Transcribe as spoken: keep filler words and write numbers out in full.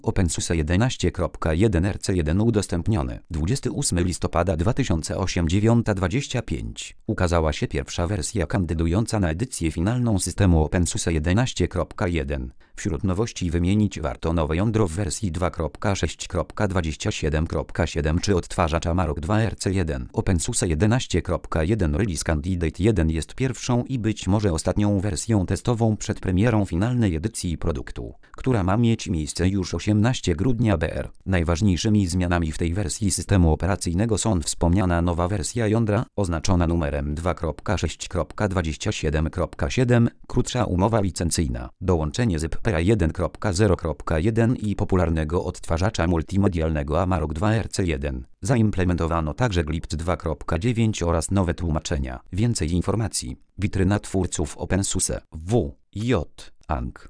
OpenSUSE jedenaście kropka jeden R C jeden udostępniony dwudziestego ósmego listopada dwa tysiące ósmego dziewiąta dwadzieścia pięć. Ukazała się pierwsza wersja kandydująca na edycję finalną systemu OpenSUSE jedenaście kropka jeden. Wśród nowości wymienić warto nowe jądro w wersji dwa kropka sześć kropka dwadzieścia siedem kropka siedem czy odtwarzacz Amarok dwa R C jeden. OpenSUSE jedenaście kropka jeden Release Candidate jeden jest pierwszą i być może ostatnią wersją testową przed premierą finalnej edycji produktu, która ma mieć miejsce już osiemnastego grudnia B R. Najważniejszymi zmianami w tej wersji systemu operacyjnego są wspomniana nowa wersja jądra, oznaczona numerem dwa kropka sześć kropka dwadzieścia siedem kropka siedem, krótsza umowa licencyjna, dołączenie Z I P jeden kropka zero kropka jeden i popularnego odtwarzacza multimedialnego Amarok dwa R C jeden. Zaimplementowano także glipt dwa kropka dziewięć oraz nowe tłumaczenia. Więcej informacji. Witryna twórców OpenSUSE. W. J. Ang.